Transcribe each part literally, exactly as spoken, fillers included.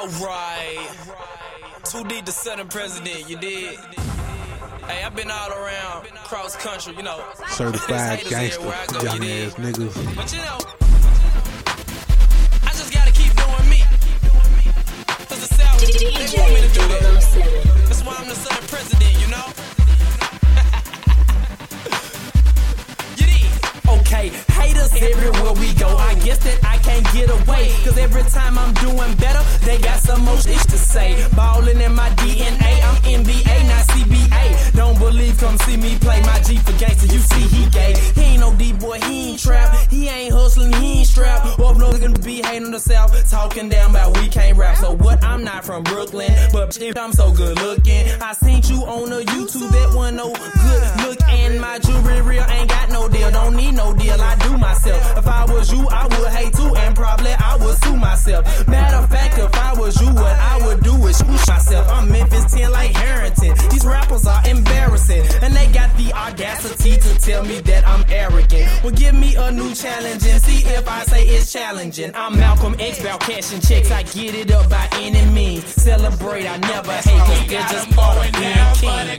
Alright. Too deep to Southern President, you did. Hey, I've been all around, cross country, you know. Certified gangster, young ass niggas. But you know, I just gotta keep doing me. Cause the South, they want me to do that. That's why I'm the Southern President, you know. You did. Okay, haters everywhere we go. I guess that I can't get away. Cause every time I'm doing better, they got some more shit to say. Ballin' in my D N A, I'm N B A, not C B A. Don't believe, come see me play my G for gangster. You see he gay. He ain't no D-boy, he ain't trap. He ain't hustling, he ain't strapped. Up no gonna be hating on the South, talking down about we can't rap. So what? I'm not from Brooklyn, but shit, I'm so good looking. I seen you on the YouTube, that one no good look. And my jewelry real, ain't got no deal, don't need no deal. I do myself. If I was you, I would hate too, and probably I would sue myself. Matter of fact, if I was you, what I would do is shoot myself. I'm Memphis ten like Harrington. These rappers are embarrassing, and they got the audacity to tell me that I'm arrogant. Well, give me a new challenge and see if I say it's challenging. I'm Malcolm X, about cashing checks. I get it up by any means. Celebrate, I never hate, cause they're just part of being king.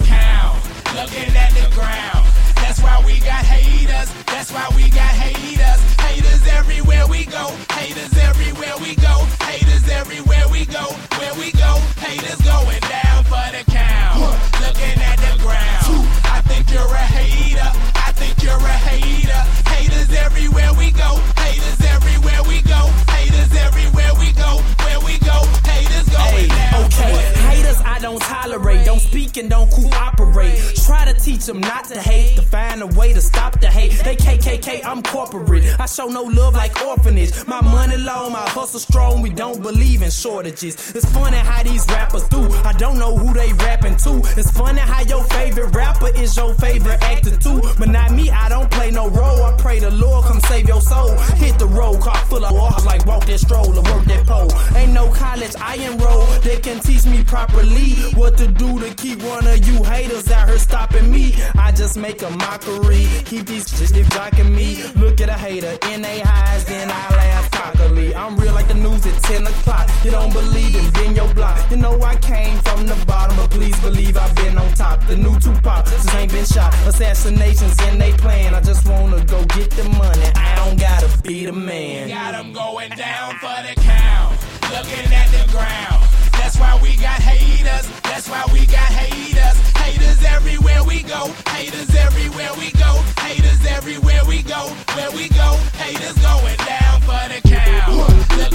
Looking at the ground. That's why we got haters. That's why we got haters. Haters everywhere we go. Haters everywhere we go. Haters everywhere we go. Where we go, haters going down for the count. Looking at the ground. I think you're a hater. I think you're a hater. Haters everywhere we go. Haters everywhere we go. Haters everywhere we go. Where we go, haters going down. Okay, haters I don't tolerate. Don't speak and don't cooperate. Try to teach them not to hate, to find a way to stop the hate. They K K K, I'm corporate. I show no love like orphanage. My money low, my hustle strong. We don't believe in shortages. It's funny how these rappers do. I don't know who they rapping to. It's funny how your favorite rapper is your favorite actor too. But not me, I don't play no role. I pray the Lord come save your soul. Hit the road, car full of walls like walk that stroller, work that pole. Ain't no college I enroll that can teach me properly what to do to keep one of you haters out here stopping me. I just make a mockery, keep these shit blocking me. Look at a hater in they eyes, then I laugh cockily. I'm real like the news at ten o'clock. You don't believe it, then your block. You know I came from the bottom, but please believe I've been on top. The new Tupac just ain't been shot. Assassinations in they plan. I just wanna go get the money. I don't gotta be the man. Got them going down for the count. Looking at the ground. That's why we got haters. That's why we got haters. Haters everywhere we go. Haters everywhere we go. Haters everywhere we go. Where we go, haters going down for the count. Look